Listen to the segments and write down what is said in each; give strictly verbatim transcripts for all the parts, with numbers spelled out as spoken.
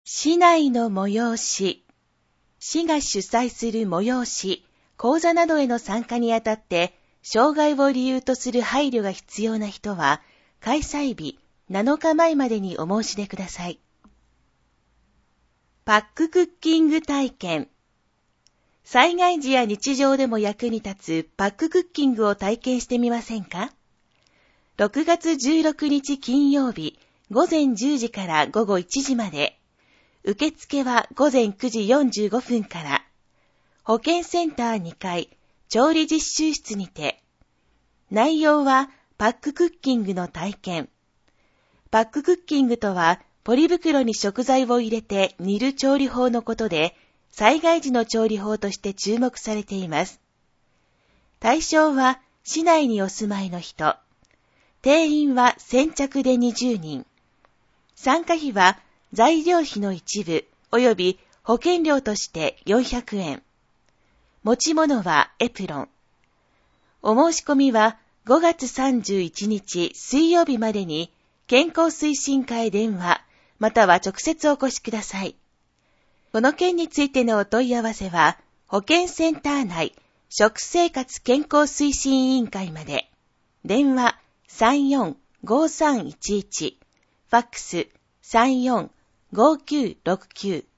市内の催し、市が主催する催し、講座などへの参加にあたって、障害を理由とする配慮が必要な人は、開催日なのかまえまでにお申し出ください。パッククッキング体験。災害時や日常でも役に立つパッククッキングを体験してみませんか？ろくがつじゅうろくにち金曜日、午前じゅうじから午後いちじまで。受付は午前くじよんじゅうごふんから。保健センターにかい、調理実習室にて。内容はパッククッキングの体験。パッククッキングとは、ポリ袋に食材を入れて煮る調理法のことで、災害時の調理法として注目されています。対象は市内にお住まいの人。定員は先着でにじゅうにん。参加費は材料費の一部及び保険料としてよんひゃくえん。持ち物はエプロン。お申し込みはごがつさんじゅういちにち水曜日までに健康推進課へ電話または直接お越しください。この件についてのお問い合わせは保健センター内食生活健康推進委員会まで。電話さんよんごさんいちいち、ファックスさんよんごきゅうろくきゅう。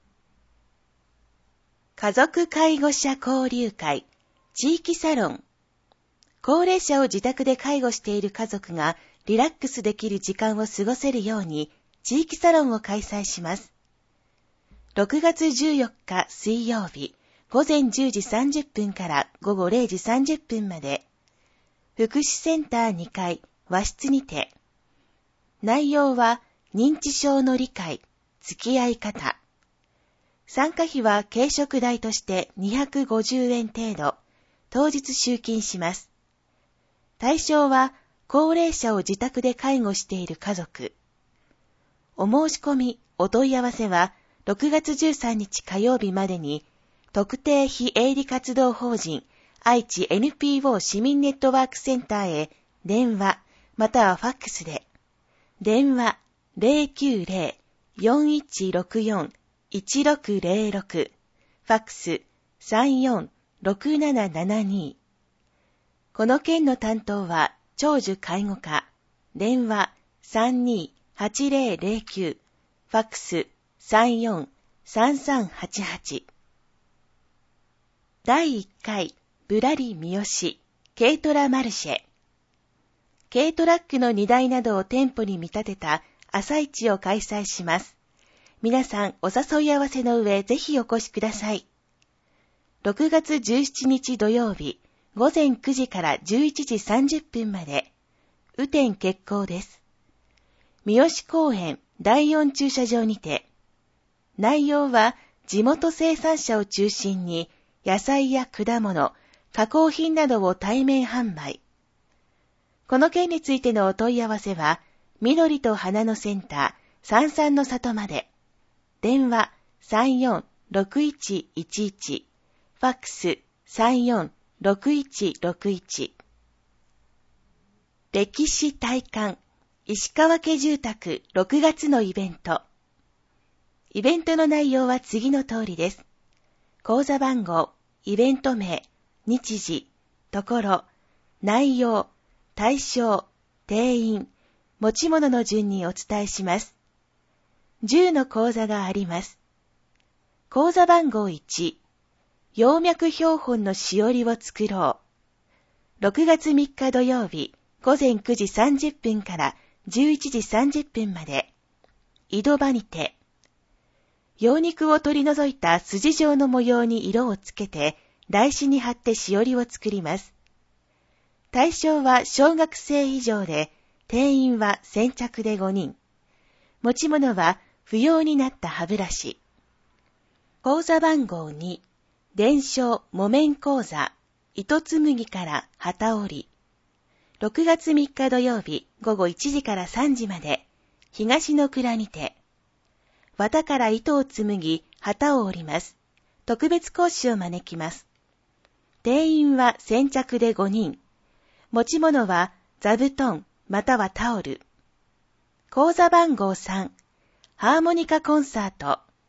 家族介護者交流会、地域サロン。高齢者を自宅で介護している家族がリラックスできる時間を過ごせるように地域サロンを開催します。ろくがつじゅうよっか水曜日、午前じゅうじさんじゅっぷんから午後れいじさんじゅっぷんまで。福祉センターにかい、和室にて。内容は認知症の理解、付き合い方。参加費は軽食代としてにひゃくごじゅうえん程度、当日集金します。対象は高齢者を自宅で介護している家族。お申し込み、お問い合わせはろくがつじゅうさんにち火曜日までに、特定非営利活動法人愛知 エヌピーオー 市民ネットワークセンターへ電話またはファックスで。電話 ゼロきゅうゼロ よんいちろくよん いちろくゼロろく、ファックスさんよんろくななななに。この件の担当は長寿介護課。電話さんにーはちゼロゼロきゅう、ファックスさんよんさんさんはちはち。だいいっかいぶらり三好軽トラマルシェ。軽トラックの荷台などを店舗に見立てた朝市を開催します。皆さんお誘い合わせの上ぜひお越しください。ろくがつじゅうしちにち土曜日、午前くじからじゅういちじさんじゅっぷんまで。雨天決行です。三好公園だいよん駐車場にて。内容は地元生産者を中心に野菜や果物、加工品などを対面販売。この件についてのお問い合わせは、緑と花のセンターさんさんの里まで。電話さんよんろくいちいちいち、ファックスさんよんろくいちろくいち。歴史体感石川家住宅ろくがつのイベント。イベントの内容は次の通りです。口座番号、イベント名、日時、ところ、内容、対象、定員、持ち物の順にお伝えします。じゅうの口座があります。口座番号いち、葉脈標本のしおりを作ろう。ろくがつみっか土曜日、午前くじさんじゅっぷんからじゅういちじさんじゅっぷんまで。井戸場にて。葉肉を取り除いた筋状の模様に色をつけて、台紙に貼ってしおりを作ります。対象は小学生以上で、定員は先着でごにん。持ち物は不要になった歯ブラシ。口座番号に、伝承木綿講座、糸紡から旗織り。ろくがつみっか土曜日午後いちじからさんじまで、東の蔵にて。綿から糸を紡ぎ、旗を織ります。特別講師を招きます。定員は先着でごにん。持ち物は座布団またはタオル。口座番号さん、ハーモニカコンサート、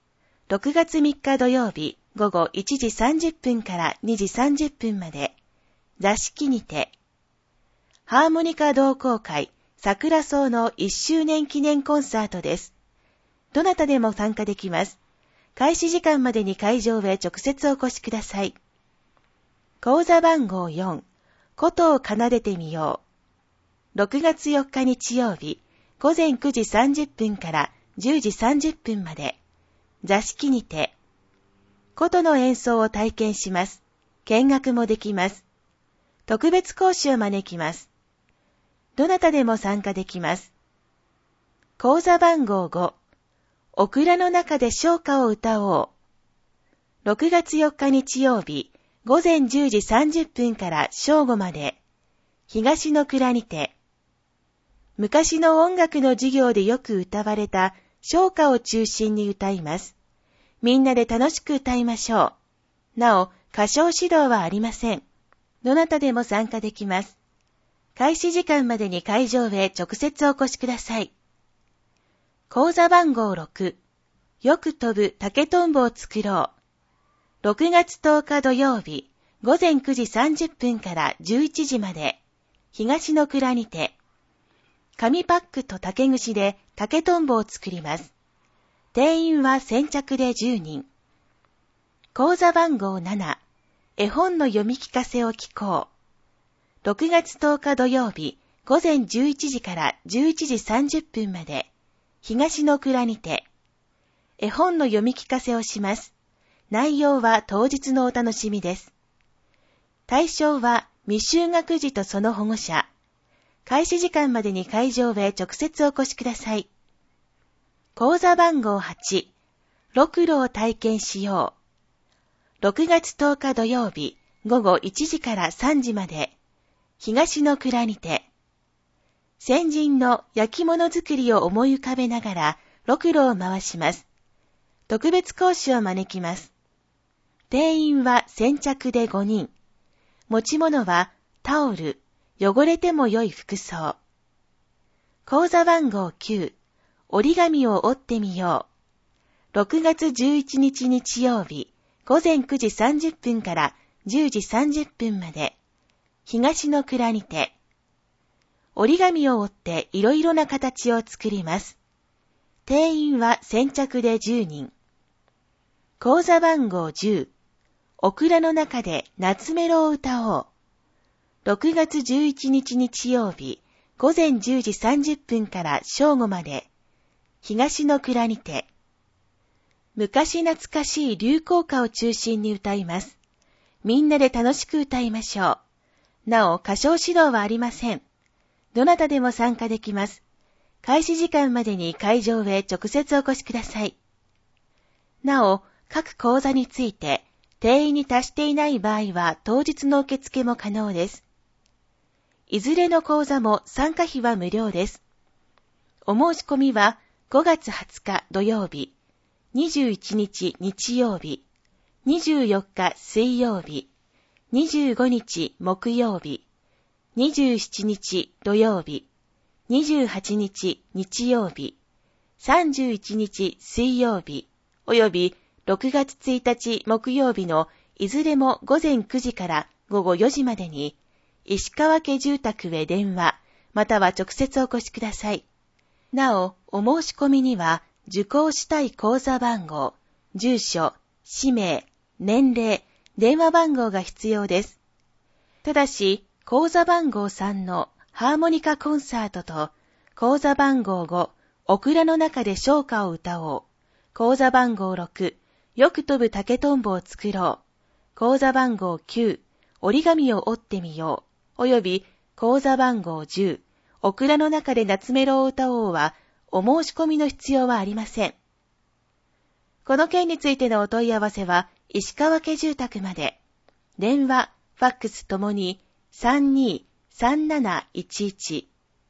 ろくがつみっか土曜日午後いちじさんじゅっぷんからにじさんじゅっぷんまで、座敷にて、ハーモニカ同好会桜草のいっしゅうねん記念コンサートです。どなたでも参加できます。開始時間までに会場へ直接お越しください。口座番号よん、琴を奏でてみよう。ろくがつよっか日曜日、午前くじさんじゅっぷんからじゅうじさんじゅっぷんまで、座敷にて、琴の演奏を体験します。見学もできます。特別講師を招きます。どなたでも参加できます。口座番号ご、オクラの中で唱歌を歌おう。ろくがつよっか日曜日、午前じゅうじさんじゅっぷんから正午まで、東の蔵にて、昔の音楽の授業でよく歌われた唱歌を中心に歌います。みんなで楽しく歌いましょう。なお、歌唱指導はありません。どなたでも参加できます。開始時間までに会場へ直接お越しください。口座番号ろく、よく飛ぶ竹とんぼを作ろう。ろくがつとおか土曜日、午前くじさんじゅっぷんからじゅういちじまで、東の蔵にて、紙パックと竹串で竹とんぼを作ります。定員は先着でじゅうにん。口座番号なな、絵本の読み聞かせを聞こう。ろくがつとおか土曜日、午前じゅういちじからじゅういちじさんじゅっぷんまで、東の蔵にて、絵本の読み聞かせをします。内容は当日のお楽しみです。対象は未就学児とその保護者。開始時間までに会場へ直接お越しください。口座番号はち、ろくろを体験しよう。ろくがつとおか土曜日、午後いちじからさんじまで、東の蔵にて、先人の焼き物作りを思い浮かべながら、ろくろを回します。特別講師を招きます。定員は先着でごにん。持ち物はタオル、汚れても良い服装。口座番号きゅう、折り紙を折ってみよう。ろくがつじゅういちにち日曜日、午前くじさんじゅっぷんからじゅうじさんじゅっぷんまで、東の蔵にて、折り紙を折っていろいろな形を作ります。定員は先着でじゅうにん。口座番号じゅう、オクラの中で夏メロを歌おう。ろくがつじゅういちにち日曜日、午前じゅうじさんじゅっぷんから正午まで、東の蔵にて、昔懐かしい流行歌を中心に歌います。みんなで楽しく歌いましょう。なお、歌唱指導はありません。どなたでも参加できます。開始時間までに会場へ直接お越しください。なお、各講座について、定員に達していない場合は当日の受付も可能です。いずれの講座も参加費は無料です。お申し込みはごがつはつか土曜日、にじゅういちにち日曜日、にじゅうよっか水曜日、にじゅうごにち木曜日、にじゅうしちにち土曜日、にじゅうはちにち日曜日、さんじゅういちにち水曜日、およびろくがつついたち木曜日のいずれも午前くじから午後よじまでに、石川家住宅へ電話、または直接お越しください。なお、お申し込みには、受講したい口座番号、住所、氏名、年齢、電話番号が必要です。ただし、口座番号さんのハーモニカコンサートと、口座番号ご、オクラの中で唱歌を歌おう。口座番号ろく、よく飛ぶ竹とんぼを作ろう。口座番号きゅう、折り紙を折ってみよう。および、口座番号じゅう、オクラの中で夏メロを歌おうは、お申し込みの必要はありません。この件についてのお問い合わせは、石川家住宅まで。電話、ファックスともに さんにーさんなないちいち。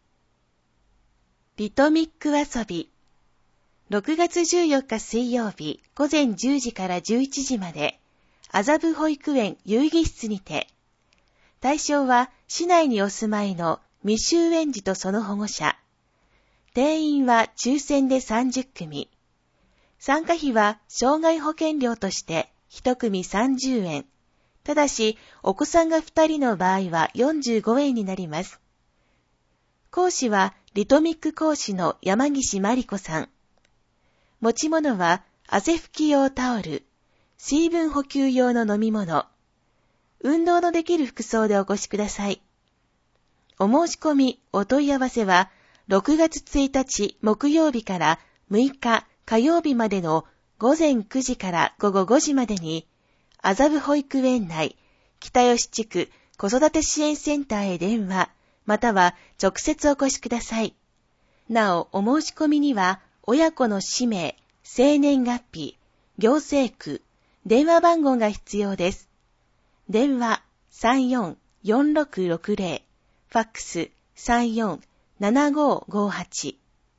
リトミック遊び。ろくがつじゅうよっか水曜日午前じゅうじからじゅういちじまで、麻布保育園遊戯室にて。対象は市内にお住まいの未就園児とその保護者。定員は抽選でさんじゅっくみ。 参加費は障害保険料として一組さんじゅうえん。ただし、お子さんがふたりの場合はよんじゅうごえんになります。講師はリトミック講師の山岸真理子さん。持ち物は汗拭き用タオル、水分補給用の飲み物、運動のできる服装でお越しください。お申し込み、お問い合わせはろくがつついたち木曜日からむいか火曜日までのごぜんくじからごごごじまでに、麻布保育園内、北吉地区子育て支援センターへ電話、または直接お越しください。なお、お申し込みには、親子の氏名、生年月日、行政区、電話番号が必要です。電話 さんよんよんろくろくぜろ、ファックス さんよんななごごはち。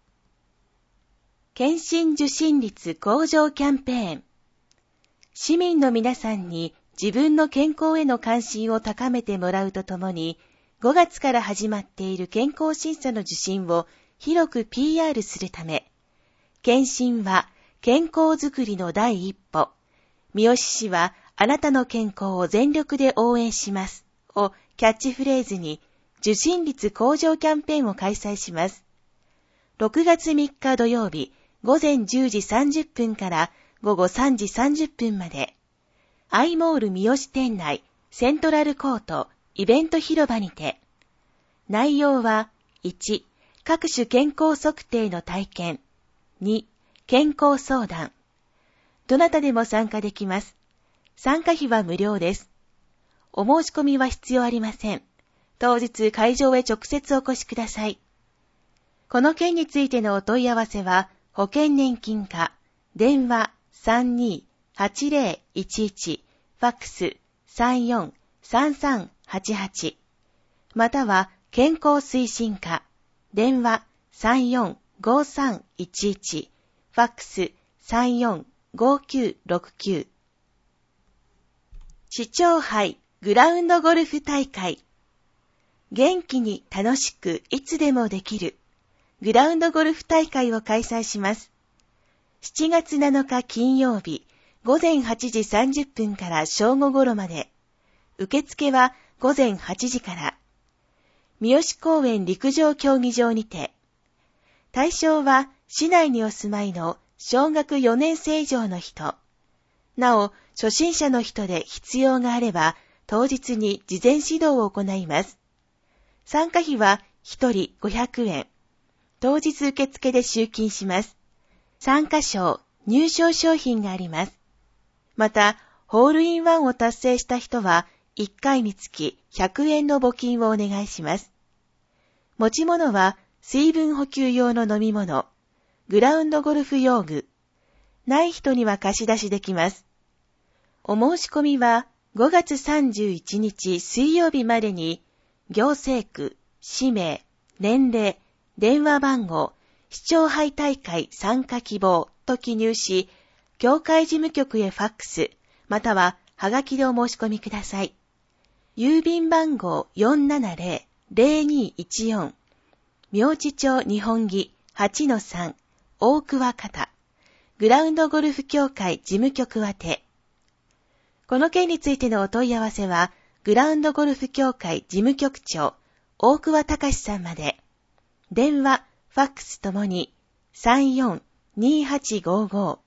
検診受診率向上キャンペーン。市民の皆さんに自分の健康への関心を高めてもらうとともに、ごがつから始まっている健康審査の受診を広く ピーアール するため、検診は健康づくりの第一歩。三好市はあなたの健康を全力で応援しますをキャッチフレーズに受診率向上キャンペーンを開催します。ろくがつみっか土曜日午前じゅうじさんじゅっぷんから午後さんじさんじゅっぷんまで、アイモール三好店内セントラルコートイベント広場にて、内容はいち、各種健康測定の体験、に、健康相談。どなたでも参加できます。参加費は無料です。お申し込みは必要ありません。当日会場へ直接お越しください。この件についてのお問い合わせは、保険年金課、電話 さんにーはちぜろいちいち、ファックス さんよんさんさんはちはち、または健康推進課、電話 さんよんごさんいちいち、ファックス さんよんごきゅうろくきゅう。市長杯グラウンドゴルフ大会。元気に楽しくいつでもできるグラウンドゴルフ大会を開催します。しちがつなのか金曜日午前はちじさんじゅっぷんから正午頃まで。受付は午前はちじから。三好公園陸上競技場にて。対象は市内にお住まいの小学よねんせい以上の人。なお、初心者の人で必要があれば、当日に事前指導を行います。参加費はひとりごひゃくえん。当日受付で集金します。参加賞、入賞商品があります。また、ホールインワンを達成した人は、いっかいにつきひゃくえんの募金をお願いします。持ち物は、水分補給用の飲み物、グラウンドゴルフ用具。ない人には貸し出しできます。お申し込みはごがつさんじゅういちにち水曜日までに、行政区、氏名、年齢、電話番号、市長杯大会参加希望と記入し、協会事務局へファックス、またははがきでお申し込みください。郵便番号 よんななぜろぜろにいちよん、明知町日本木 はちのさん、大桑方、グラウンドゴルフ協会事務局宛て。この件についてのお問い合わせは、グラウンドゴルフ協会事務局長、大桑隆さんまで。電話、ファックスともに さんよんにはちごご。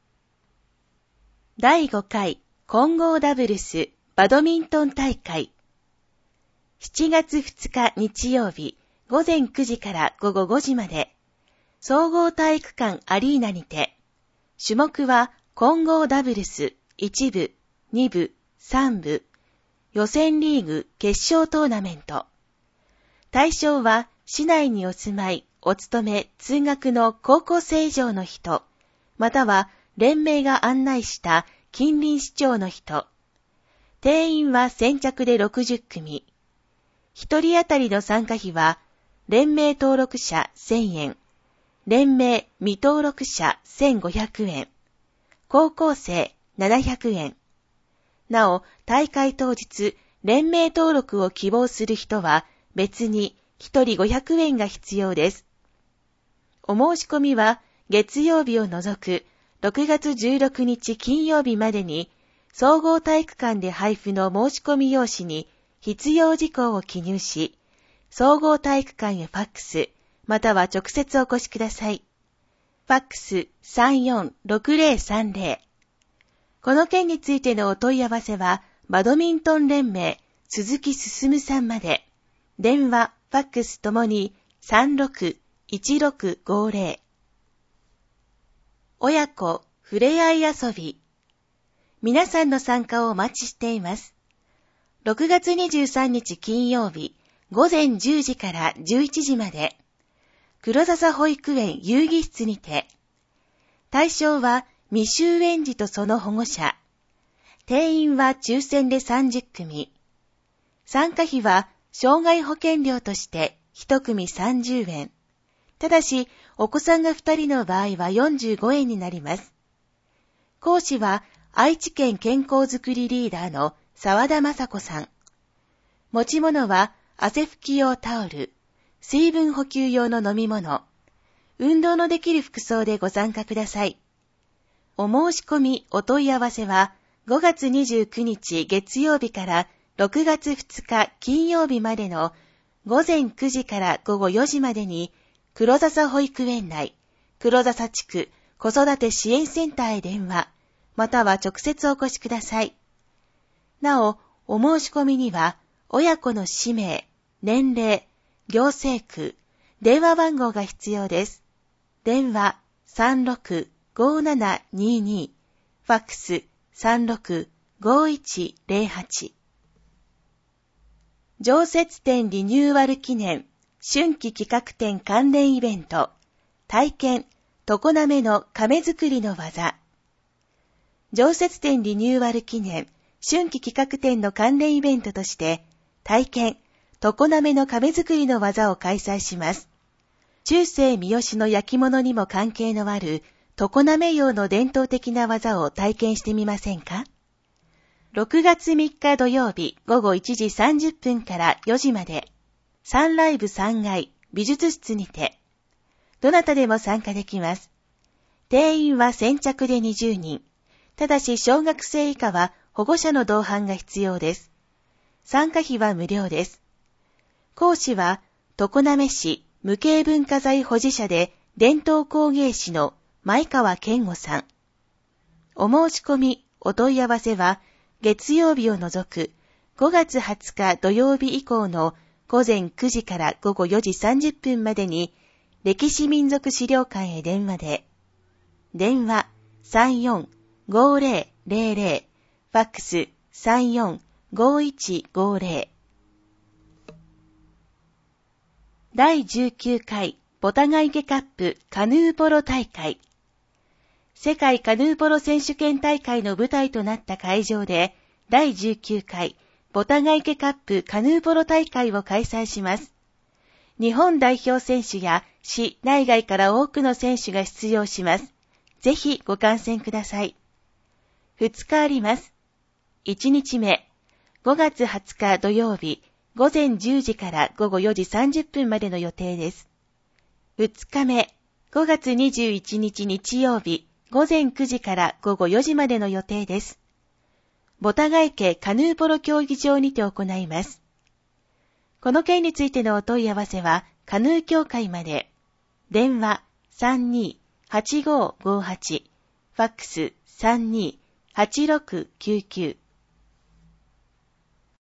だいごかい混合ダブルスバドミントン大会。しちがつふつか日曜日午前くじから午後ごじまで、総合体育館アリーナにて、種目は混合ダブルスいちぶ、にぶ、さんぶ、予選リーグ決勝トーナメント。対象は市内にお住まい、お勤め、通学の高校生以上の人、または連盟が案内した近隣市町の人。定員は先着でろくじゅっくみ。一人当たりの参加費は、連盟登録者せんえん、連盟未登録者せんごひゃくえん、高校生ななひゃくえん。なお、大会当日、連盟登録を希望する人は、別に一人ごひゃくえんが必要です。お申し込みは、月曜日を除くろくがつじゅうろくにち金曜日までに、総合体育館で配布の申し込み用紙に必要事項を記入し、総合体育館へファックス、または直接お越しください。ファックス さんよんろくぜろさんぜろ。この件についてのお問い合わせは、バドミントン連盟鈴木進さんまで。電話、ファックスともに さんろくいちろくごぜろ。親子ふれあい遊び。皆さんの参加をお待ちしています。ろくがつにじゅうさんにち金曜日、ごぜんじゅうじからじゅういちじまで、黒笹保育園遊戯室にて、対象は未就園児とその保護者、定員は抽選でさんじゅっくみ、参加費は障害保険料としていちくみさんじゅうえん、ただしお子さんがふたりの場合はよんじゅうごえんになります。講師は愛知県健康づくりリーダーの沢田雅子さん。持ち物は汗拭き用タオル、水分補給用の飲み物、運動のできる服装でご参加ください。お申し込みお問い合わせはごがつにじゅうくにち月曜日からろくがつふつか金曜日までのごぜんくじからごごよじまでに黒笹保育園内、黒笹地区子育て支援センターへ電話、または直接お越しください。なお、お申し込みには親子の氏名、年齢、行政区、電話番号が必要です。電話 さんろくごななにに、ファックス さんろくごいちぜろはち。常設展リニューアル記念春季企画展関連イベント、体験常滑の亀作りの技。常設展リニューアル記念春季企画展の関連イベントとして、体験常滑の亀作りの技を開催します。中世三好の焼き物にも関係のある常滑用の伝統的な技を体験してみませんか？ろくがつみっか土曜日ごごいちじさんじゅっぷんからよじまで、サンライブさんがい美術室にて、どなたでも参加できます。定員は先着でにじゅうにん。ただし小学生以下は保護者の同伴が必要です。参加費は無料です。講師は常滑市無形文化財保持者で伝統工芸士の前川健吾さん。お申し込み、お問い合わせは月曜日を除くごがつはつか土曜日以降のごぜんくじからごごよじさんじゅっぷんまでに歴史民族資料館へ電話で、電話 さんよんごぜろぜろぜろ、ファックス さんよんごいちごぜろ。だいじゅうきゅうかいボタガ池カップカヌーポロ大会。世界カヌーポロ選手権大会の舞台となった会場で、だいじゅうきゅうかいボタガ池カップカヌーポロ大会を開催します。日本代表選手や市内外から多くの選手が出場します。ぜひご観戦ください。ふつかあります。いちにちめ、ごがつはつか土曜日、ごぜんじゅうじからごごよじさんじゅっぷんまでの予定です。ふつかめ、ごがつにじゅういちにち日曜日、ごぜんくじからごごよじまでの予定です。ボタガ池カヌーポロ競技場にて行います。この件についてのお問い合わせは、カヌー協会まで。電話 さんにーはちごーごーはち、ファックス さんにーはちろくきゅうきゅう。